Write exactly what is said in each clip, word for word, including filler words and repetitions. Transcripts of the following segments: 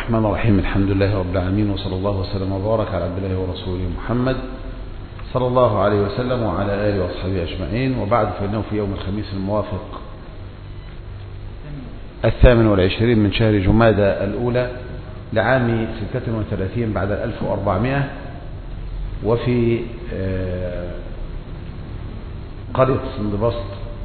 الرحمن الرحيم. الحمد لله رب العالمين، وصلى الله وسلم وبارك على عبد الله ورسوله محمد صلى الله عليه وسلم وعلى آله وأصحابه أجمعين، وبعد، فإنه في يوم الخميس الموافق الثامن والعشرين من شهر جمادى الأولى لعام ستة وثلاثين بعد الألف وأربعمائة، وفي قرية سندبسط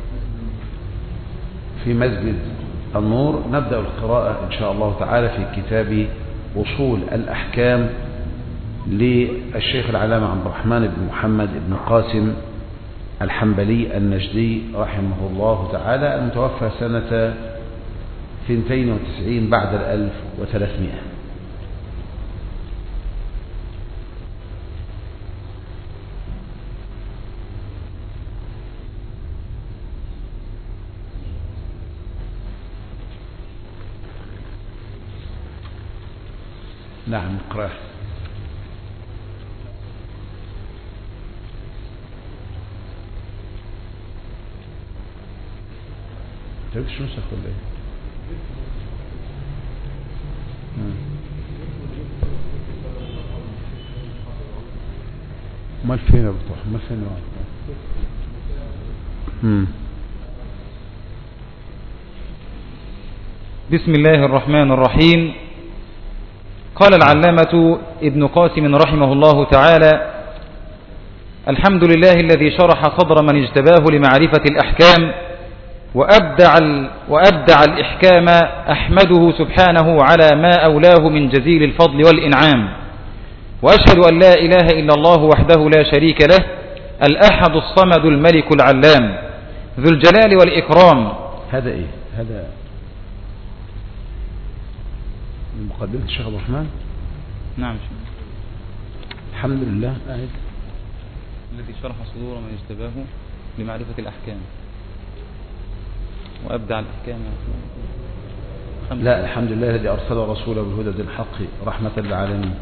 في مسجد النور نبدأ القراءة إن شاء الله تعالى في كتاب وصول الأحكام للشيخ العلامة عبد الرحمن بن محمد بن قاسم الحنبلي النجدي رحمه الله تعالى، المتوفى سنة اثنتين وتسعين بعد الألف وثلاثمائة. نعم، نقرأ. تريد شو نسخ ولا ايه؟ امال فين يا بطوح؟ امال فين يا امم بسم الله الرحمن الرحيم. قال العلامة ابن قاسم رحمه الله تعالى: الحمد لله الذي شرح صدر من اجتباه لمعرفة الأحكام وأبدع, وأبدع الإحكام، أحمده سبحانه على ما أولاه من جزيل الفضل والإنعام، وأشهد أن لا إله إلا الله وحده لا شريك له، الأحد الصمد الملك العلام ذو الجلال والإكرام. هذا إيه؟ هذا مقدمة الشيخ عبد الرحمن. نعم. الحمد لله آه. الذي شرح صدور من اجتباه لمعرفة الأحكام وأبدع الأحكام. لا، الحمد لله الذي أرسل رسوله بالهدى الحق رحمة للعالمين.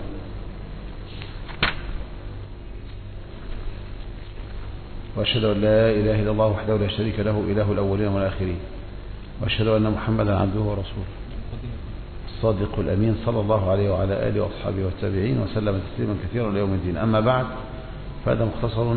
وأشهد أن لا إله إلا الله وحده لا شريك له، إله الأولين والآخرين، وأشهد أن محمدا عبده ورسوله الصادق الأمين، صلى الله عليه وعلى آله وأصحابه والتابعين وسلم تسليما كثيرا ليوم الدين. أما بعد، فهذا مختصر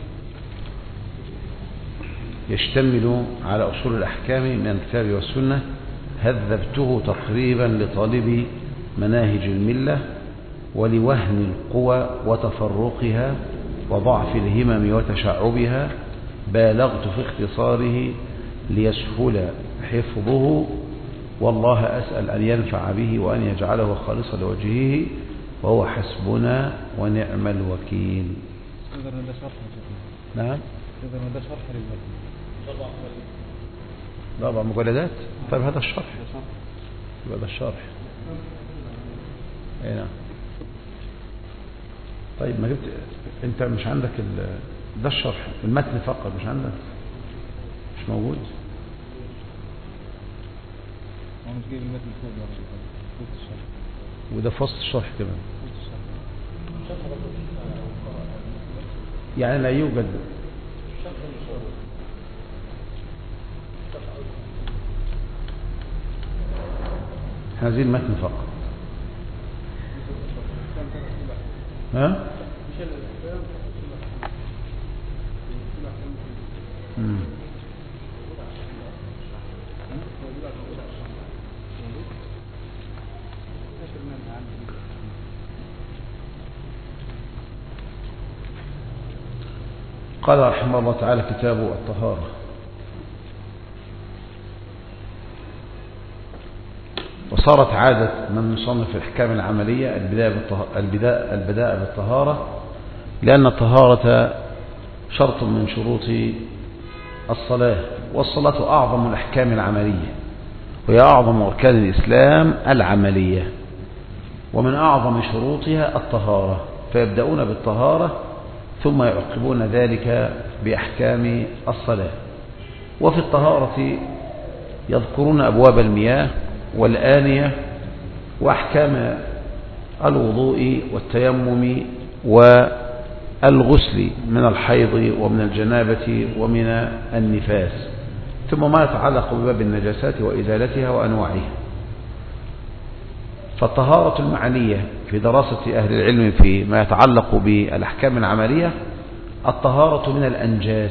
يشتمل على أصول الأحكام من الكتاب والسنة، هذبته تقريبا لطالب مناهج الملة ولوهن القوى وتفرقها وضعف الهمم وتشعبها، بالغت في اختصاره ليسهل حفظه، والله أسأل أن ينفع به وأن يجعله خالصا لوجهه، وهو حسبنا ونعم الوكيل. نعم، أربع مجلدات. طيب هذا الشرح، هذا الشرح. اي نعم. طيب ما جبت انت؟ مش عندك ال... ده الشرح، المتن فقط، مش عندك، مش موجود. وده فصل الشرح كمان، يعني لا يوجد. هذه المتن فقط. ها؟ مم. قال رحمه الله تعالى: كتاب الطهارة. وصارت عادة من يصنف الأحكام العملية البداء البداء بالطهارة، لأن الطهارة شرط من شروط الصلاة، والصلاة أعظم الأحكام العملية، وهي أعظم أركان الإسلام العملية، ومن أعظم شروطها الطهارة، فيبدأون بالطهارة ثم يعقبون ذلك بأحكام الصلاة. وفي الطهارة يذكرون أبواب المياه والآنية وأحكام الوضوء والتيمم والغسل من الحيض ومن الجنابة ومن النفاس، ثم ما يتعلق بباب النجاسات وإزالتها وأنواعها. فالطهارة المعنية في دراسة أهل العلم فيما يتعلق بالأحكام العملية الطهارة من الأنجاس،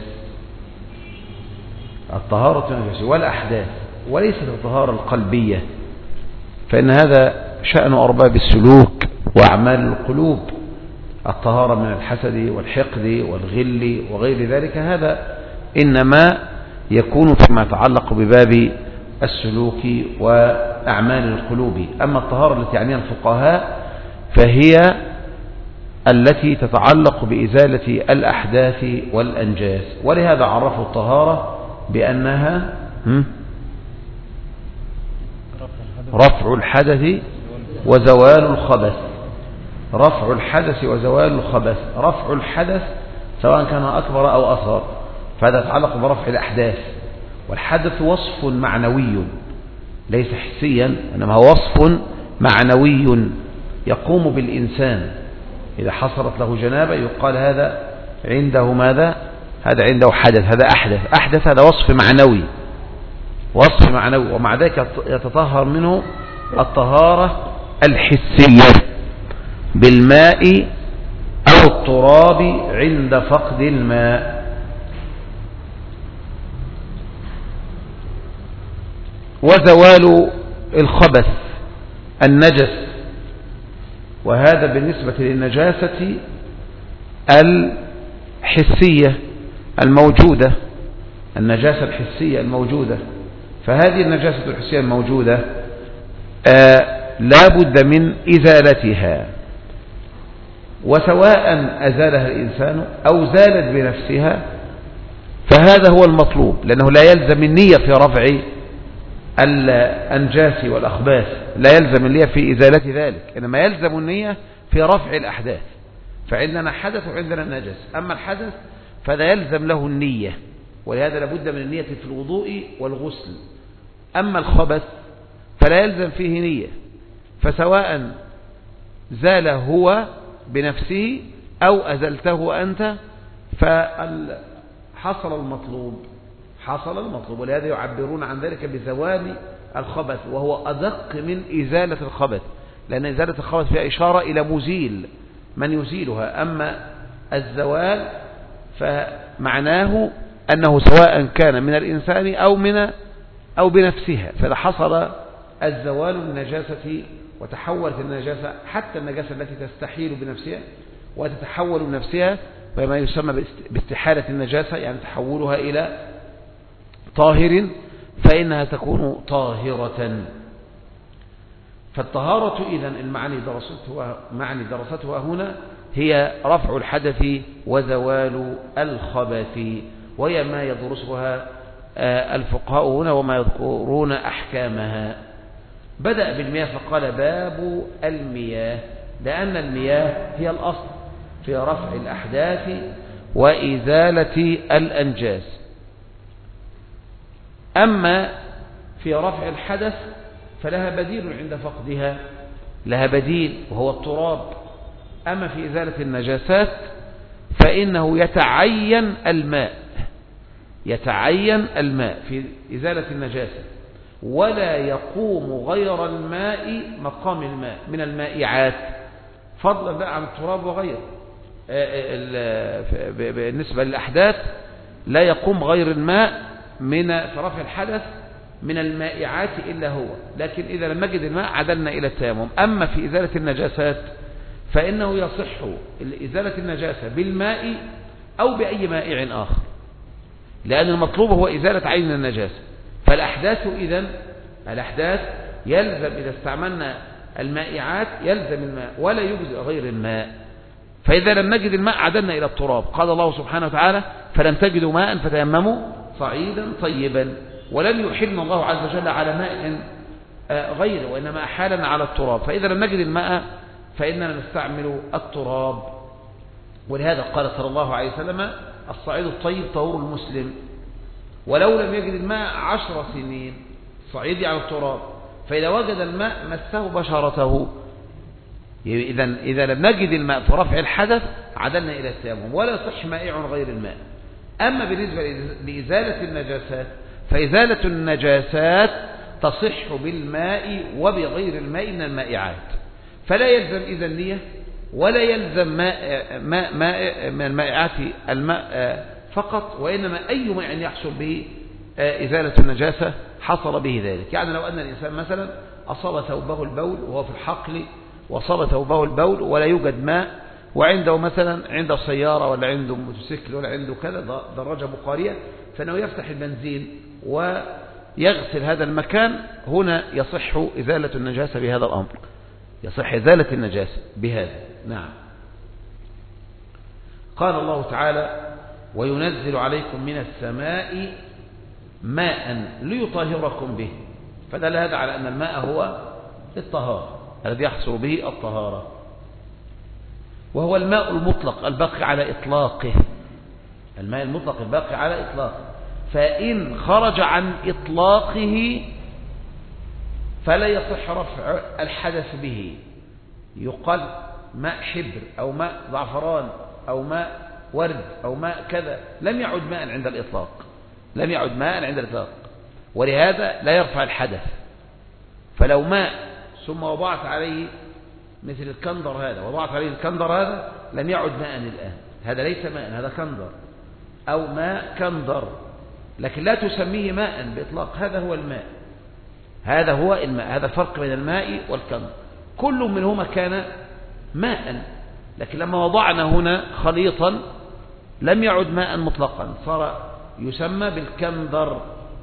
الطهارة من الأنجاس والأحداث، وليست الطهارة القلبية، فإن هذا شأن أرباب السلوك وأعمال القلوب. الطهارة من الحسد والحقد والغل وغير ذلك هذا إنما يكون فيما يتعلق بباب السلوك وأعمال القلوب. أما الطهارة التي يعنيها الفقهاء فهي التي تتعلق بإزالة الأحداث والأنجاس، ولهذا عرفوا الطهارة بأنها رفع الحدث وزوال الخبث. رفع الحدث وزوال الخبث. رفع الحدث سواء كان أكبر أو أصغر فهذا يتعلق برفع الأحداث، والحدث وصف معنوي ليس حسيا، إنما هو وصف معنوي يقوم بالإنسان. إذا حصلت له جنابة يقال هذا عنده ماذا؟ هذا عنده حدث، هذا أحدث. أحدث هذا وصف معنوي، وصف معنوي، ومع ذلك يتطهر منه الطهارة الحسية بالماء أو التراب عند فقد الماء. وزوال الخبث النجس، وهذا بالنسبة للنجاسة الحسية الموجودة، النجاسة الحسية الموجودة. فهذه النجاسة الحسية الموجودة آه لا بد من إزالتها، وسواء أزالها الإنسان أو زالت بنفسها فهذا هو المطلوب، لأنه لا يلزم النية في رفع الأنجاس والأخباث، لا يلزم النية في إزالة ذلك، إنما يلزم النية في رفع الأحداث. فعندنا حدث وعندنا نجس، أما الحدث فلا يلزم له النية، ولهذا لابد من النية في الوضوء والغسل. أما الخبث فلا يلزم فيه نية، فسواء زال هو بنفسه أو أزلته أنت فحصل المطلوب، حصل المطلوب. ولهذا يعبرون عن ذلك بزوال الخبث، وهو أدق من إزالة الخبث، لأن إزالة الخبث فيها إشارة إلى مزيل من يزيلها. أما الزوال فمعناه أنه سواء كان من الإنسان أو من أو بنفسها، فإذا حصل الزوال النجاسة وتحولت النجاسة، حتى النجاسة التي تستحيل بنفسها وتتحول بنفسها، وما يسمى باستحالة النجاسة يعني تحولها إلى طاهر، فإنها تكون طاهرة. فالطهارة إذن المعني درستها, معني درستها هنا هي رفع الحدث وزوال الخبث، وهي ما يدرسها الفقهاء هنا وما يذكرون أحكامها. بدأ بالمياه فقال باب المياه، لأن المياه هي الأصل في رفع الأحداث وإزالة الأنجاس. أما في رفع الحدث فلها بديل عند فقدها، لها بديل وهو التراب. أما في إزالة النجاسات فإنه يتعين الماء، يتعين الماء في إزالة النجاسة، ولا يقوم غير الماء مقام الماء من المائعات، فضلا بقى عن التراب وغيره. بالنسبة للأحداث لا يقوم غير الماء من رفع الحدث من المائعات إلا هو، لكن إذا لم نجد الماء عدلنا إلى التيمم. أما في إزالة النجاسات فإنه يصح إزالة النجاسة بالماء أو بأي مائع آخر، لأن المطلوب هو إزالة عين النجاسة. فالأحداث إذن الأحداث يلزم إذا استعملنا المائعات يلزم الماء ولا يجزئ غير الماء. فإذا لم نجد الماء عدلنا إلى التراب. قال الله سبحانه وتعالى فلم تجدوا ماء فتيمموا صعيدا طيبا، ولم يحل الله عز وجل على ماء غيره، وإنما أحالنا على التراب. فإذا لم نجد الماء فإننا نستعمل التراب. ولهذا قال صلى الله عليه وسلم الصعيد الطيب طهور المسلم، ولو لم يجد الماء عشر سنين، صعيد على التراب، فإذا وجد الماء مسه بشرته. إذا إذا لم نجد الماء في رفع الحدث عدلنا إلى التيمم، ولا يصح مائع غير الماء. أما بالنسبة لإزالة النجاسات فإزالة النجاسات تصح بالماء وبغير الماء من المائعات. فلا يلزم إذن نية ولا يلزم ماء, ماء, ماء من المائعات الماء فقط، وإنما أي ماء يحصل به إزالة النجاسة حصل به ذلك. يعني لو أن الإنسان مثلا أصاب ثوبه البول وهو في الحقل، وأصاب ثوبه البول ولا يوجد ماء، وعنده مثلا عنده سيارة ولا عنده موتوسيكل ولا عنده كذا دراجة بخارية، فإنه يفتح البنزين ويغسل هذا المكان، هنا يصح إزالة النجاسة بهذا الأمر، يصح إزالة النجاسة بهذا. نعم. قال الله تعالى: وينزل عليكم من السماء ماء ليطهركم به. فدل هذا على أن الماء هو الطهارة الذي يحصل به الطهارة، وهو الماء المطلق الباقي على إطلاقه، الماء المطلق الباقي على إطلاقه. فإن خرج عن إطلاقه فلا يصح رفع الحدث به. يقال ماء حبر أو ماء زعفران أو ماء ورد أو ماء كذا، لم يعد ماء عند الإطلاق، لم يعد ماء عند الإطلاق، ولهذا لا يرفع الحدث. فلو ماء ثم وضعت عليه مثل الكندر هذا، وضعت عليه الكندر هذا، لم يعد ماء الآن، هذا ليس ماء، هذا كندر أو ماء كندر، لكن لا تسميه ماء بإطلاق. هذا هو الماء، هذا هو الماء، هذا الفرق بين الماء والكندر. كل منهما كان ماء، لكن لما وضعنا هنا خليطا لم يعد ماء مطلقا، صار يسمى بالكندر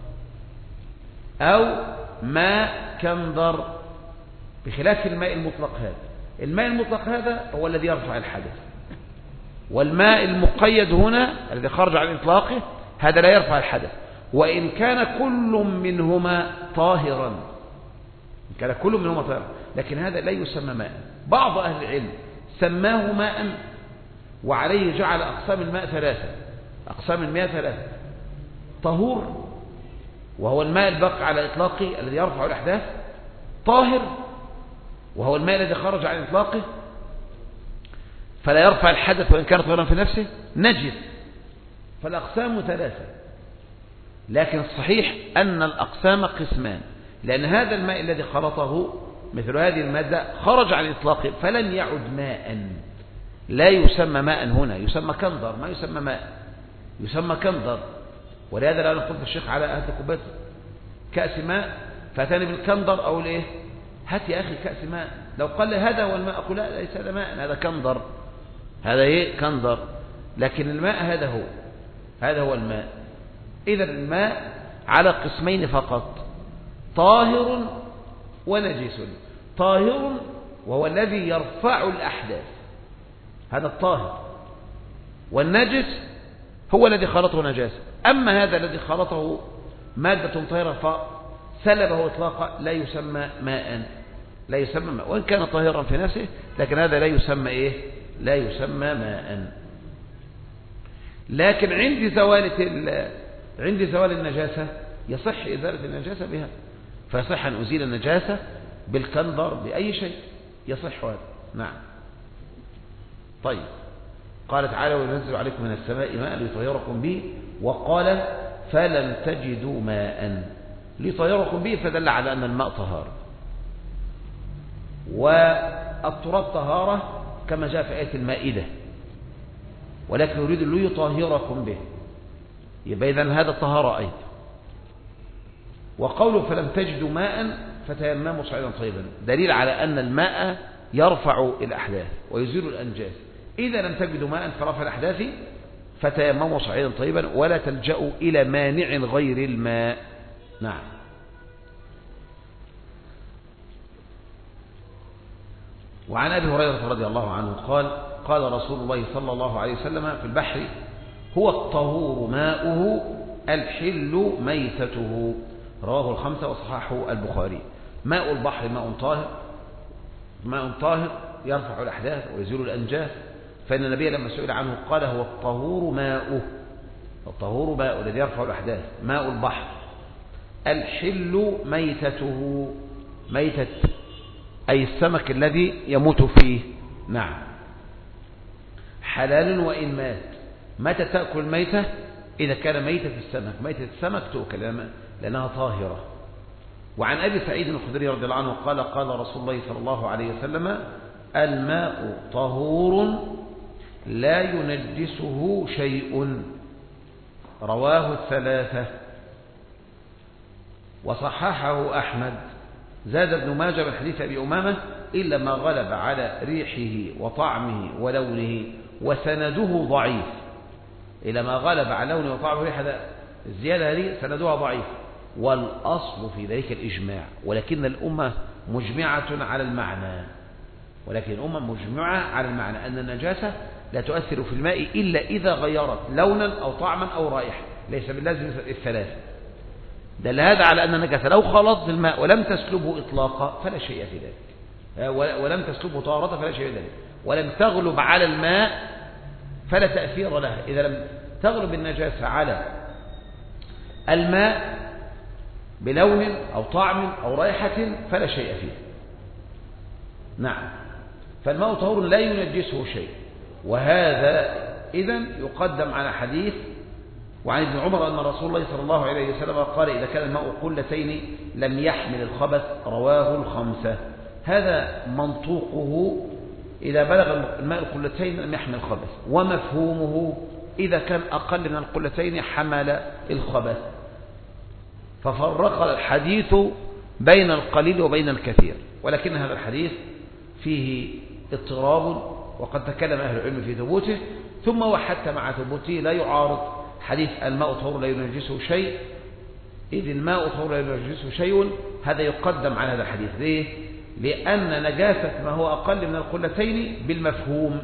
أو ماء كندر، بخلاف الماء المطلق هذا. الماء المطلق هذا هو الذي يرفع الحدث، والماء المقيد هنا الذي خرج عن إطلاقه هذا لا يرفع الحدث، وإن كان كل منهما طاهرا، إن كان كل منهما طاهرا، لكن هذا لا يسمى ماء. بعض أهل العلم سماه ماء، وعليه جعل أقسام الماء ثلاثة، أقسام الماء ثلاثة: طهور وهو الماء الباقي على إطلاقه الذي يرفع الأحداث، طاهر وهو الماء الذي خرج عن إطلاقه فلا يرفع الحدث وإن كان طاهرا في نفسه، نجس. فالأقسام ثلاثة، لكن الصحيح أن الأقسام قسمان، لأن هذا الماء الذي خلطه مثل هذه المادة خرج عن إطلاقه فلم يعد ماء، لا يسمى ماء هنا، يسمى كندر، ما يسمى ماء، يسمى كندر. ولهذا لا نقول الشيخ على هات كوبايه كأس ماء فاتاني بالكندر أو الايه، هات يا أخي كأس ماء. لو قال لي هذا هو الماء أقول لا، ليس هذا ماء، هذا كندر، هذا ايه كندر. لكن الماء هذا هو، هذا هو الماء. إذا الماء على قسمين فقط: طاهر ونجس. طاهر وهو الذي يرفع الأحداث، هذا الطاهر، والنجس هو الذي خلطه نجاسة. أما هذا الذي خلطه مادة طاهرة فسلبه إطلاقا لا يسمى ماء، لا يسمى ماء، وإن كان طاهرا في نفسه، لكن هذا لا يسمى إيه؟ لا يسمى ماء. لكن عند زوال عند زوال النجاسة يصح إزالة النجاسة بها، فيصح أن أزيل النجاسة بالكندر بأي شيء، يصح هذا. نعم. طيب، قال تعالى: وينزل عليكم من السماء ماء ليطهركم به، وقال: فلم تجدوا ماء ليطهركم به، فدل على أن الماء طهارة، والتراب طهارة كما جاء في آية المائدة، ولكن يريد ليطهركم به، يبقى إذن هذا الطهارة أيضا. وقوله فلم تجدوا ماء فتيمموا صعيدا طيبا دليل على أن الماء يرفع الأحداث ويزيل الأنجاس. إذا لم تجدوا ماء فرفع الأحداث فتيمموا صعيدا طيبا ولا تلجأوا إلى مانع غير الماء. نعم. وعن أبي هريرة رضي الله عنه قال: قال رسول الله صلى الله عليه وسلم في البحر: هو الطهور ماؤه الحل ميتته. رواه الخمسة وصححه البخاري. ماء البحر ماء طاهر، ماء طاهر يرفع الأحداث ويزيل الأنجاس، فإن النبي لما سئل عنه قال: هو الطهور ماؤه، الطهور ماؤه الذي يرفع الأحداث، ماء البحر. الحل ميتته، ميتة أي السمك الذي يموت فيه. نعم. حلال وإن مات. متى تأكل ميتة؟ إذا كان ميتة السمك، ميتة السمك تؤكل لأنها طاهرة، وعن أبي سعيد الخدري رضي الله عنه قال قال رسول الله صلى الله عليه وسلم الماء طهور لا ينجسه شيء، رواه الثلاثة. وصححه أحمد. زاد ابن ماجه من حديث أبي أمامة إلا ما غلب على ريحه وطعمه ولونه، وسنده ضعيف. إلا ما غلب على لونه وطعمه وريحه، الزيادة هذه سندها ضعيف. والأصل في ذلك الإجماع، ولكن الأمة مجمعة على المعنى ولكن الأمة مجمعة على المعنى أن النجاسة لا تؤثر في الماء إلا إذا غيرت لونا أو طعما أو رائحة، ليس باللازم الثلاثة. دل هذا على أن النجاسة لو خلطت الماء ولم تسلبه إطلاقا فلا شيء في ذلك، ولم تسلبه طهارة فلا شيء في ذلك، ولم تغلب على الماء فلا تأثير لها. إذا لم تغلب النجاسة على الماء بلون أو طعم أو رائحة فلا شيء فيه. نعم، فالماء طهور لا ينجسه شيء. وهذا إذن يقدم على حديث وعن ابن عمر أن رسول الله صلى الله عليه وسلم قال إذا كان الماء قلتين لم يحمل الخبث، رواه الخمسة. هذا منطوقه إذا بلغ الماء القلتين لم يحمل الخبث، ومفهومه إذا كان أقل من القلتين حمل الخبث. ففرق الحديث بين القليل وبين الكثير، ولكن هذا الحديث فيه اضطراب وقد تكلم أهل العلم في ثبوته، ثم وحتى مع ثبوته لا يعارض حديث الماء طهور لا ينجسه شيء، إذ الماء طهور لا ينجسه شيء هذا يقدم على هذا الحديث. ليه؟ لأن نجاسة ما هو أقل من القلتين بالمفهوم.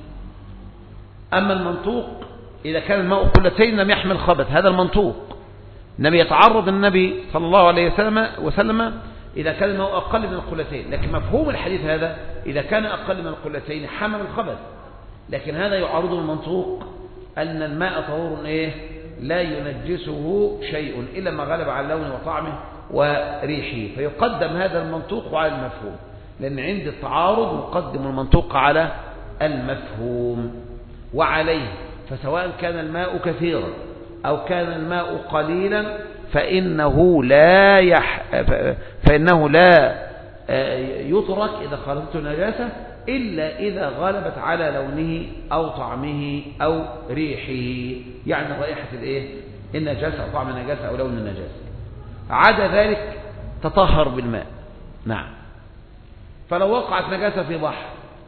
أما المنطوق إذا كان الماء قلتين لم يحمل خبث، هذا المنطوق لم يتعرض النبي صلى الله عليه وسلم إذا كان الماء أقل من القلتين، لكن مفهوم الحديث هذا إذا كان أقل من القلتين حمل الخبث. لكن هذا يعارض المنطوق أن الماء طهور إيه؟ لا ينجسه شيء إلا ما غلب على لونه وطعمه وريحه، فيقدم هذا المنطوق على المفهوم، لأن عند التعارض نقدم المنطوق على المفهوم. وعليه فسواء كان الماء كثيرا أو كان الماء قليلا فإنه لا يح... فإنه لا يترك إذا خلطته نجاسة إلا إذا غلبت على لونه أو طعمه أو ريحه، يعني رائحة الإيه؟ النجاسة أو طعم النجاسة أو لون النجاسة. عدا ذلك تطهر بالماء. نعم. فلو وقعت نجاسة في بحر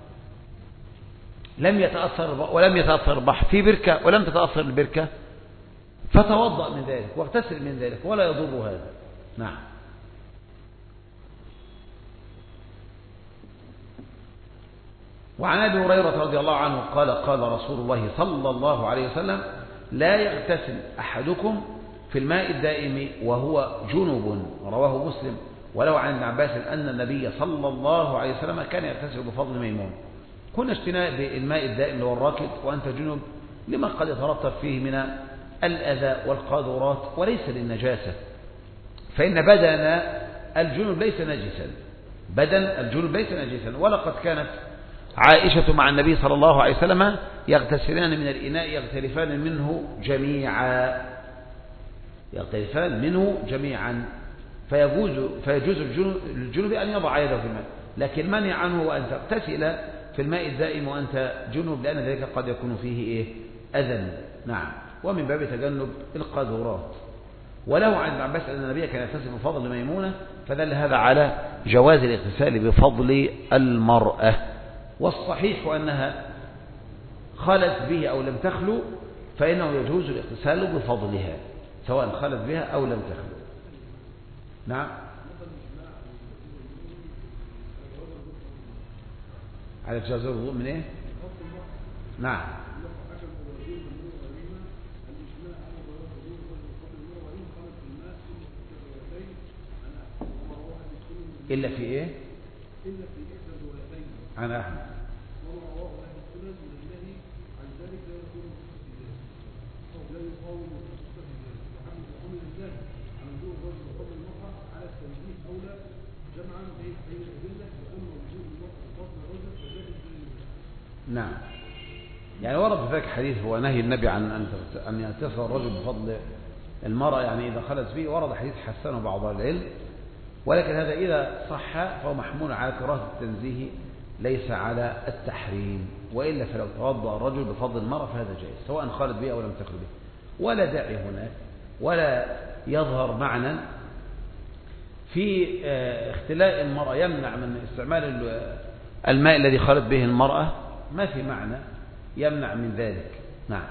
لم يتأثر ولم يتأثر البحر، في بركة ولم تتأثر البركة، فتوضأ من ذلك واغتسل من ذلك ولا يضر هذا. نعم. وعن أبي هريرة رضي الله عنه قال قال رسول الله صلى الله عليه وسلم لا يغتسل أحدكم في الماء الدائم وهو جنب، رواه مسلم. ولو عن ابن عباس أن النبي صلى الله عليه وسلم كان يغتسل بفضل ميمون. كنا اشتناء بالماء الدائم اللي هو الراكد وأنت جنب لما قد يترتب فيه من الأذى والقاذورات وليس للنجاسة، فإن بدن الجنب ليس نجسا، بدن الجنب ليس نجسا. ولقد كانت عائشة مع النبي صلى الله عليه وسلم يغتسلان من الإناء يغترفان منه جميعا يغترفان منه جميعا فيجوز, فيجوز الجنب أن يضع يده في الماء، لكن منع عنه وأن تغتسل في الماء الدائم وأنت جنب، لأن ذلك قد يكون فيه إيه؟ أذى. نعم. ومن باب تجنب القاذورات. وله عن ابن عباس أن النبي كان يغتسل بفضل ميمونة، فدل هذا على جواز الاغتسال بفضل المرأة. والصحيح أنها خلت به أو لم تخلو فإنه يجوز الاغتسال بفضلها سواء خلت بها أو لم تخلو. نعم. على جواز الوضوء من إيه؟ نعم. إلا في إيه؟ إلا في إحدى الروايتين عن أحمد وما رواه أهل السنن من النهي عن ذلك لا يكون مستفيدا أو لا يقاوم مستفيدا. وحمد حمل الله عن وجوه الرجل وفضل المرأة على التوجيه أولى جمعا بين الأدلة وأما وجوه المرأة وفضل الرجل فذلك بالنسبة. نعم. يعني ورد في ذلك حديث هو نهي النبي عن أن يغتسل الرجل بفضل المرأة، يعني إذا خلت به. ورد حديث حسنه بعض العلم ولكن هذا إذا صح فهو محمول على كراهة التنزيه ليس على التحريم، وإلا فلو توضأ الرجل بفضل المرأة فهذا جائز سواء خالد به أو لم تخل به، ولا داعي هناك ولا يظهر معنى في اختلاء المرأة يمنع من استعمال الماء الذي خالت به المرأة، ما في معنى يمنع من ذلك. نعم.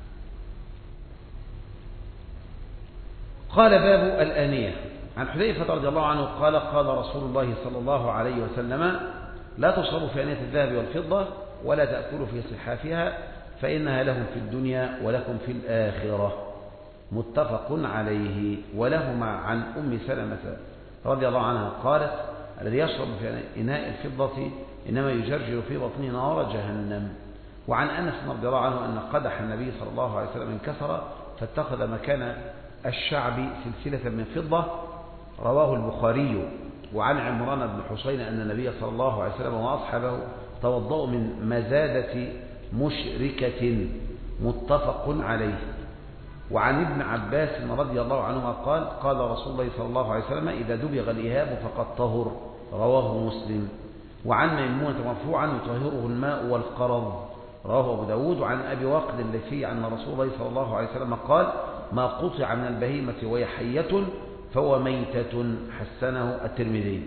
قال باب الآنية. عن حذيفة رضي الله عنه قال قال رسول الله صلى الله عليه وسلم لا تصروا في آنية الذهب والفضة ولا تأكلوا في صحافها فإنها لهم في الدنيا ولكم في الآخرة، متفق عليه. ولهما عن أم سلمة رضي الله عنها قالت الذي يشرب في إناء الفضة إنما يجرجر في بطنه نار جهنم. وعن أنس رضي الله عنه أن قدح النبي صلى الله عليه وسلم انكسر فاتخذ مكان الشعب سلسلة من فضة، رواه البخاري. وعن عمران بن حسين أن النبي صلى الله عليه وسلم وأصحابه توضأوا من مزادة مشركة، متفق عليه. وعن ابن عباس رضي الله عنهما قال قال رسول الله صلى الله عليه وسلم إذا دبغ الإهاب فقد طهر، رواه مسلم. وعن ميمونة مرفوعا يطهره الماء والقرض، رواه أبو داود. وعن أبي واقد الليثي أن رسول الله صلى الله عليه وسلم قال ما قطع من البهيمة وهي حية فهو ميتة، حسنه الترمذي.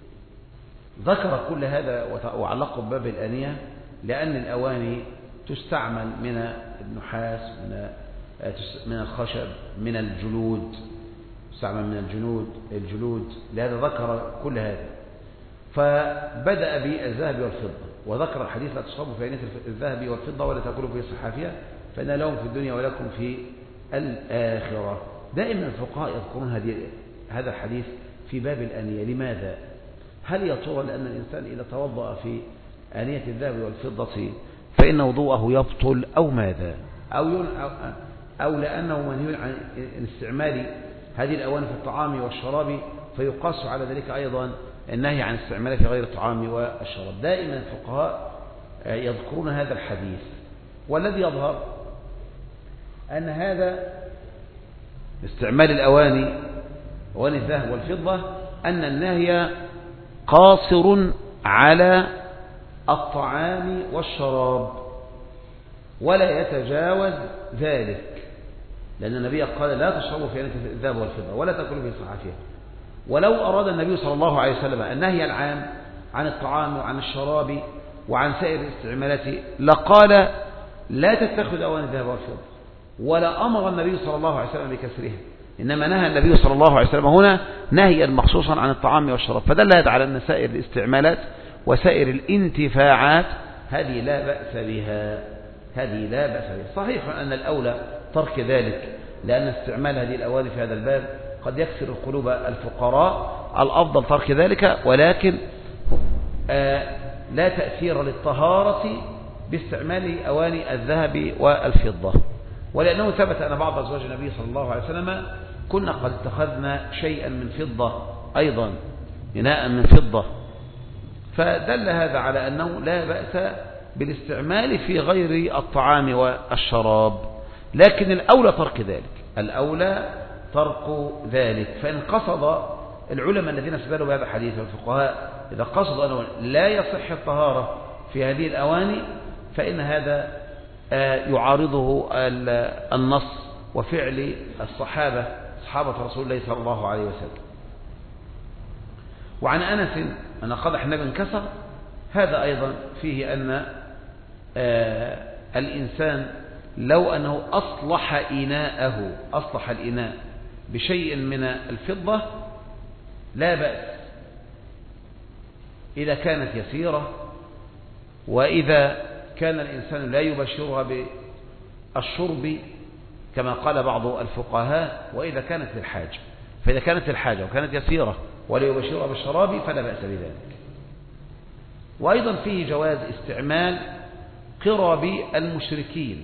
ذكر كل هذا وعلقه بباب الآنية لأن الأواني تستعمل من النحاس، من من الخشب، من الجلود، تستعمل من الجلود الجلود لهذا ذكر كل هذا. فبدأ بالذهب والفضة وذكر الحديث لا تشربوا في آنية الذهب والفضة ولا تأكلوا في صحافها فإن لهم في الدنيا ولكم في الآخرة. دائما الفقهاء يذكرون هذه هذا الحديث في باب الآنية. لماذا؟ هل يا ترى لأن الإنسان إذا توضأ في آنية الذهب والفضة فإن وضوءه يبطل أو ماذا؟ أو, أو, أو لأنه منهي عن استعمال هذه الأواني في الطعام والشراب فيقاس على ذلك أيضا النهي عن استعمالها في غير الطعام والشراب. دائما الفقهاء يذكرون هذا الحديث، والذي يظهر أن هذا استعمال الأواني أواني الذهب والفضة أن النهي قاصر على الطعام والشراب ولا يتجاوز ذلك، لأن النبي قال لا تشربوا في آنية الذهب والفضة ولا تأكلوا في صحافها. ولو أراد النبي صلى الله عليه وسلم النهي العام عن الطعام وعن الشراب وعن سائر الاستعمالات لقال لا تتخذ أواني الذهب والفضة، ولا أمر النبي صلى الله عليه وسلم بكسرها، إنما نهى النبي صلى الله عليه وسلم هنا نهيا مخصوصا عن الطعام والشراب. فدل هذا على أن سائر الاستعمالات وسائر الانتفاعات هذه لا بأس بها، هذه لا بأس بها. صحيح أن الأولى ترك ذلك لأن استعمال هذه الأواني في هذا الباب قد يكسر قلوب الفقراء، الأفضل ترك ذلك، ولكن آه لا تأثير للطهارة باستعمال أواني الذهب والفضة. ولأنه ثبت أن بعض أزواج النبي صلى الله عليه وسلم كنا قد اتخذنا شيئا من فضة أيضا، إناء من فضة، فدل هذا على أنه لا بأس بالاستعمال في غير الطعام والشراب، لكن الأولى ترك ذلك، الأولى ترك ذلك. فإن قصد العلماء الذين استدلوا بهذا الحديث والفقهاء إذا قصدوا أنه لا يصح الطهارة في هذه الأواني فإن هذا يعارضه النص وفعل الصحابة صحابة رسول الله صلى الله عليه وسلم. وعن أنس أن قدح النبي انكسر، هذا أيضا فيه أن الإنسان لو أنه أصلح إناءه أصلح الإناء بشيء من الفضة لا بأس إذا كانت يسيرة، وإذا كان الإنسان لا يبشرها بالشرب كما قال بعض الفقهاء، وإذا كانت للحاجة. فإذا كانت للحاجة وكانت يسيرة ولا يبشرها بالشراب فلا بأس بذلك. وأيضا فيه جواز استعمال قرب المشركين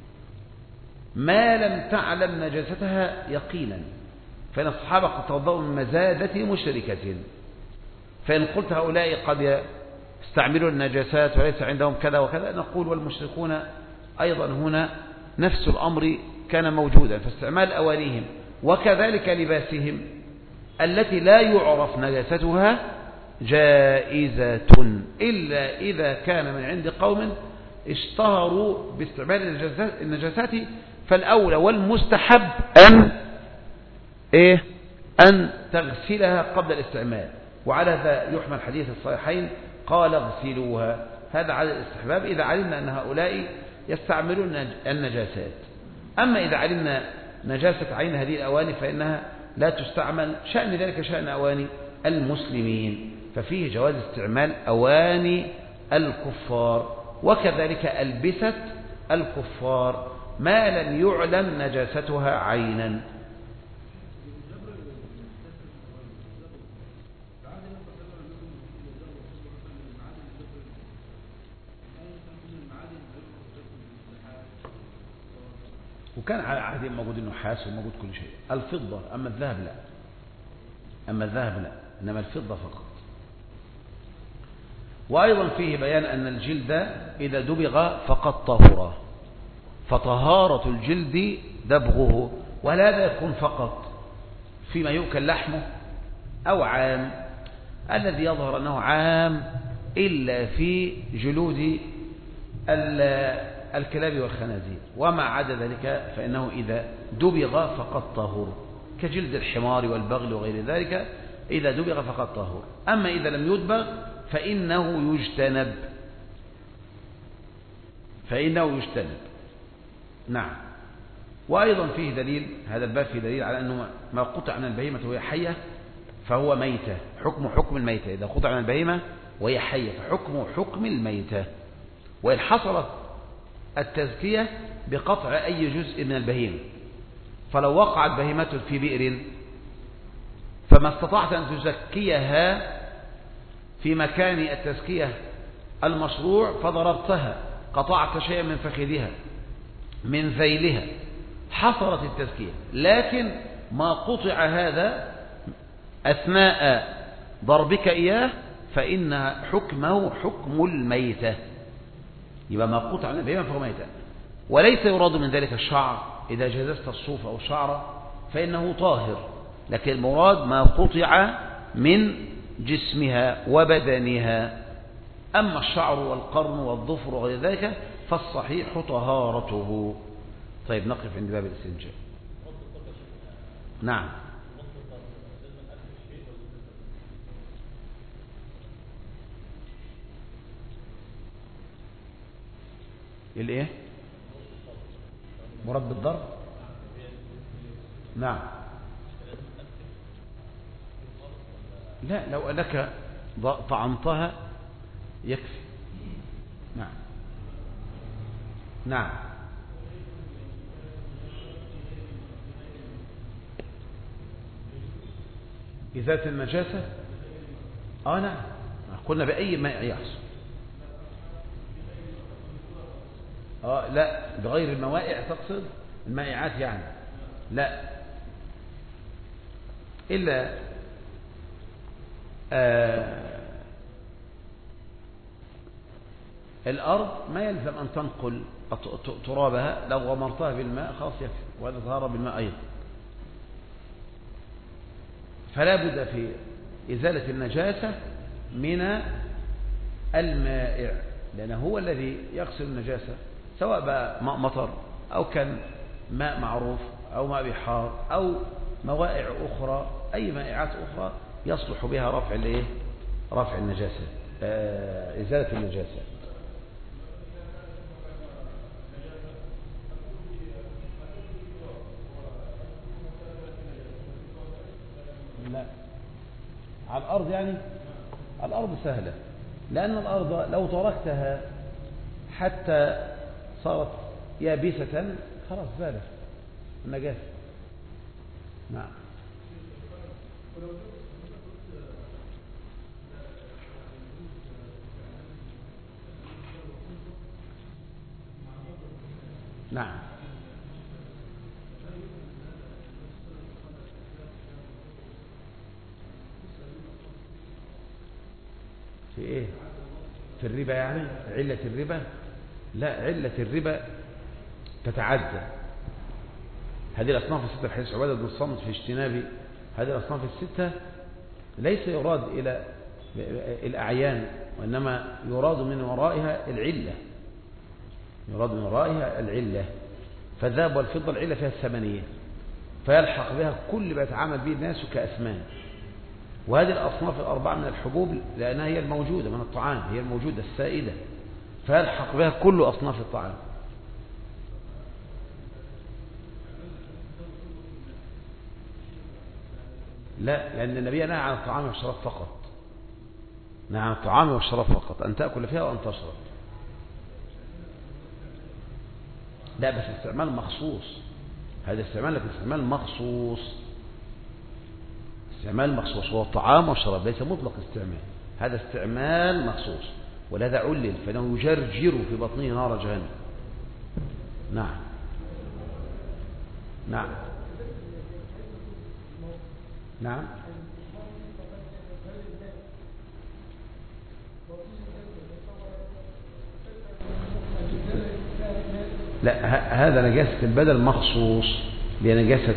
ما لم تعلم نجاستها يقينا، فإن الصحابة قد توضأوا من مزادة مشركة، فإن قلت هؤلاء قد استعملوا النجاسات وليس عندهم كذا وكذا، نقول والمشركون أيضا هنا نفس الأمر كان موجودا، فاستعمال أوانيهم وكذلك لباسهم التي لا يعرف نجاستها جائزة إلا إذا كان من عند قوم اشتهروا باستعمال النجاسات، فالأولى والمستحب أن إيه أن تغسلها قبل الاستعمال. وعلى هذا يحمل حديث الصحيحين قال اغسلوها، هذا على الاستحباب إذا علمنا أن هؤلاء يستعملون النجاسات. أما إذا علمنا نجاسة عين هذه الأواني فإنها لا تستعمل، شأن ذلك شأن أواني المسلمين، ففيه جواز استعمال أواني الكفار، وكذلك ألبسة الكفار ما لم يعلم نجاستها عينا. وكان على عهدهم موجود النحاس وموجود كل شيء. الفضة، أما الذهب لا، أما الذهب لا، إنما الفضة فقط. وأيضا فيه بيان أن الجلد إذا دبغ فقد طهر، فطهارة الجلد دبغه، ولا هذا يكون فقط فيما يؤكل لحمه أو عام، الذي يظهر أنه عام إلا في جلود الكلاب والخنازير، وما عدا ذلك فإنه إذا دبغ فقد طهر، كجلد الحمار والبغل وغير ذلك، إذا دبغ فقد طهر. أما إذا لم يدبغ فإنه يجتنب، فإنه يجتنب. نعم. وأيضا فيه دليل، هذا الباب فيه دليل على أنه ما قطع من البهيمة وهي حية فهو ميتة، حكم حكم الميتة. إذا قطع من البهيمة وهي حية فحكم حكم الميتة. وإن حصلت التزكية بقطع أي جزء من البهيمة، فلو وقعت بهيمة في بئر فما استطعت أن تزكيها في مكان التزكية المشروع فضربتها، قطعت شيئا من فخذها من ذيلها، حصلت التزكية. لكن ما قطع هذا أثناء ضربك إياه فإن حكمه حكم الميتة، يبقى ما قطع من البهيمة فهو ميتة. وليس يراد من ذلك الشعر، إذا جززت الصوف أو الشعر فإنه طاهر، لكن المراد ما قطع من جسمها وبدنها. أما الشعر والقرن والظفر وغير ذلك فالصحيح طهارته. طيب نقف عند باب الاستنجاء. نعم. الايه؟ مراد بالضرب؟ نعم. لا، لو أنك طعنتها يكفي. نعم. نعم. إزالة النجاسة؟ آه نعم، قلنا بأي ماء يحصل. آه لا، بغير الموائع تقصد المائعات يعني؟ لا، إلا آه الأرض ما يلزم أن تنقل ترابها، لو غمرتها بالماء خلاص يكفي، وهذا طهارة بالماء أيضا. فلا بد في إزالة النجاسة من المائع، لأنه هو الذي يغسل النجاسة، سواء بقى ماء مطر أو كان ماء معروف أو ماء بحار أو موائع أخرى، أي مائعات أخرى يصلح بها رفع الايه؟ رفع النجاسة، آه إزالة النجاسة. لا، على الأرض يعني؟ الأرض سهلة، لأن الأرض لو تركتها حتى صارت يابسة خلاص زالت النجاسة. نعم. نعم. في ايه؟ في الربا يعني؟ علة الربا؟ لا، علة الربا تتعدى. هذه الأصناف الستة، حديث عبادة بن الصامت في اجتناب هذه الأصناف الستة ليس يراد إلى الأعيان، وإنما يراد من ورائها العلة، يراد من ورائها العلة. فالذهب والفضة العلة فيها الثمانية، فيلحق بها كل ما يتعامل به الناس كأثمان. وهذه الأصناف الأربعة من الحبوب لأنها هي الموجودة من الطعام، هي الموجودة السائدة، فيلحق بها كل أصناف الطعام. لا، لأن النبي نهى عن الطعام والشراب فقط، نهى عن الطعام والشراب فقط، أن تأكل فيها وأن تشرب. لا، بس استعمال مخصوص، هذا استعمال لكن استعمال مخصوص، استعمال مخصوص، هو الطعام والشراب ليس مطلق استعمال، هذا استعمال مخصوص، ولهذا علل فإنه يجرجر في بطنه نار جهنم. نعم نعم نعم. لا، هذا نجاسة البدن مخصوص، لنجاسة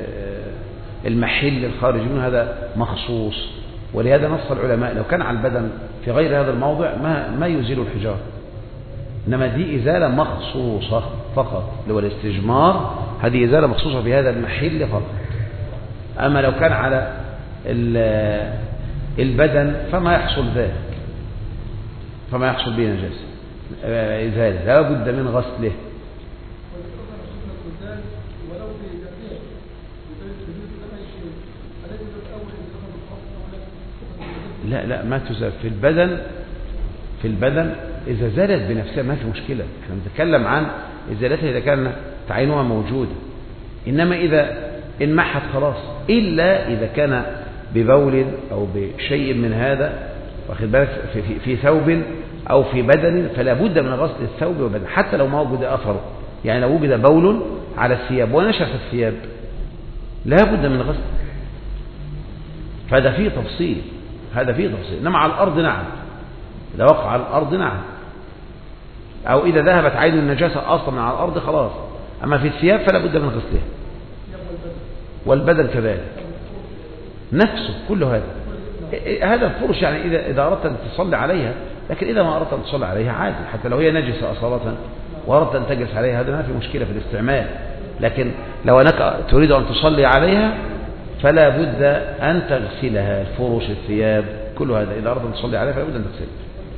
المحل الخارج منه هذا مخصوص، ولهذا نص العلماء لو كان على البدن في غير هذا الموضع ما ما يزيل الحجارة، إنما دي إزالة مخصوصة فقط، اللي هو الاستجمار، هذه إزالة مخصوصة في هذا المحل فقط. أما لو كان على البدن فما يحصل ذلك، فما يحصل به نجاسة إزالة، لا بد من غسله. لا لا، ما تزال في البدن، في البدن إذا زالت بنفسها ما في مشكلة، احنا نتكلم عن إزالتها إذا كان تعينها موجودة، إنما إذا انمحت خلاص، إلا إذا كان ببول أو بشيء من هذا، واخد بالك، في, في, في ثوب أو في بدن، فلا بد من غسل الثوب والبدن حتى لو ما وجد أثره، يعني لو وجد بول على الثياب ونشف الثياب لا بد من غسل، فهذا فيه تفصيل، هذا فيه تفصيل. إنما على الأرض نعم، إذا وقع على الأرض نعم، أو إذا ذهبت عين النجاسة أصلا على الأرض خلاص، أما في الثياب فلا بد من غسلها، والبدن كذلك نفسه كل هذا. هذا الفرش يعني إذا إذا أردت أن تصلي عليها، لكن إذا ما أردت أن تصلي عليها عادي، حتى لو هي نجسة أصالة وأردت أن تجلس عليها هذا ما في مشكلة في الاستعمال، لكن لو أنك تريد أن تصلي عليها فلا بد أن تغسلها، الفرش الثياب كل هذا إذا أردت أن تصلي عليها فلا بد أن تغسلها.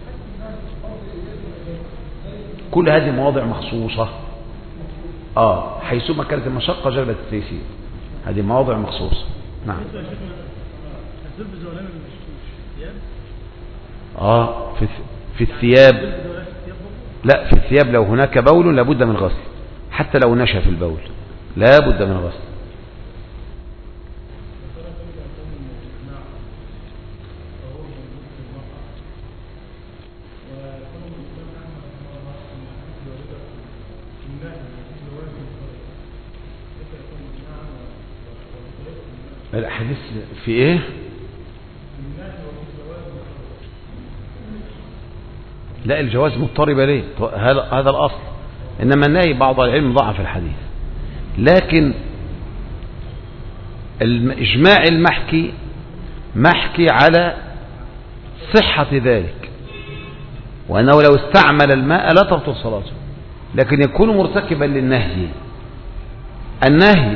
كل هذه مواضع مخصوصة، آه حيثما كانت المشقة جلبت التيسير، هذه مواضع مخصوصة. نعم. آه في في الثياب، لا في الثياب لو هناك بول لابد من غسل، حتى لو نشف البول لابد من غسل. الحديث في ايه؟ لا، الجواز مضطرب ليه؟ هذا هذا الاصل، انما النهي بعض العلم ضعف الحديث، لكن الاجماع المحكي محكي على صحة ذلك، وانه لو استعمل الماء لا تبطل صلاته، لكن يكون مرتكبا للنهي. النهي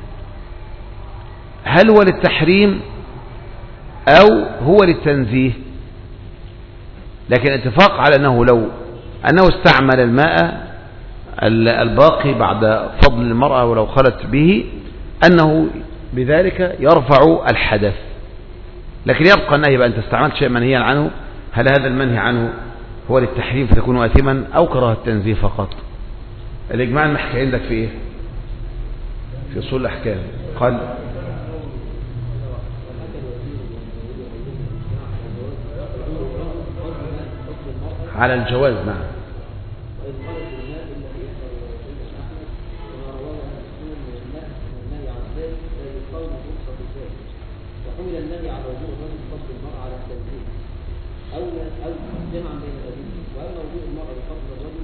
هل هو للتحريم أو هو للتنزيه؟ لكن اتفاق على أنه لو أنه استعمل الماء الباقي بعد فضل المرأة ولو خلت به أنه بذلك يرفع الحدث، لكن يبقى النهي بأن تستعمل شيء منهيا عنه، هل هذا المنهي عنه هو للتحريم فتكون آثما أو كراهة التنزيه فقط؟ الإجماع المحكي عندك في إيه؟ في أصول الأحكام قال على الجواز. نعم.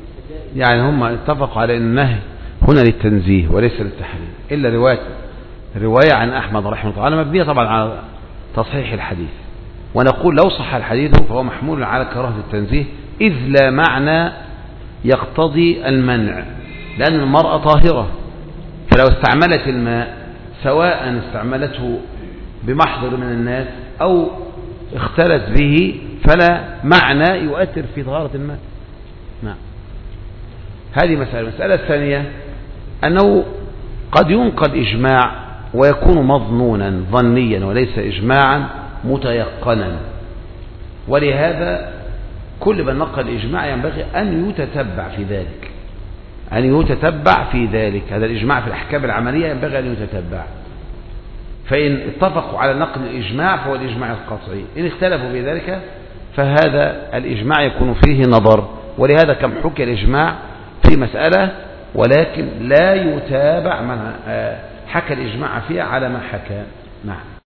يعني هم اتفقوا على ان النهي هنا للتنزيه وليس للتحريم، الا روايه رواية عن أحمد رحمه الله تعالى مبنية طبعا على تصحيح الحديث، ونقول لو صح الحديث فهو محمول على كراهة التنزيه، إذ لا معنى يقتضي المنع، لأن المرأة طاهرة، فلو استعملت الماء سواء استعملته بمحضر من الناس أو اختلت به فلا معنى يؤثر في طهارة الماء. نعم، هذه مسألة. المسألة الثانية أنه قد ينقل إجماع ويكون مظنونا ظنيا وليس إجماعا متيقنا، ولهذا كل من نقل إجماع ينبغي أن يتتبع في ذلك، أن يتتبع في ذلك. هذا الإجماع في الأحكام العملية ينبغي أن يتتبع، فإن اتفقوا على نقل الإجماع فهو الإجماع القطعي، إن اختلفوا في ذلك فهذا الإجماع يكون فيه نظر. ولهذا كم حكي الإجماع في مسألة ولكن لا يتابع من حكى الإجماع فيها على ما حكى. نعم.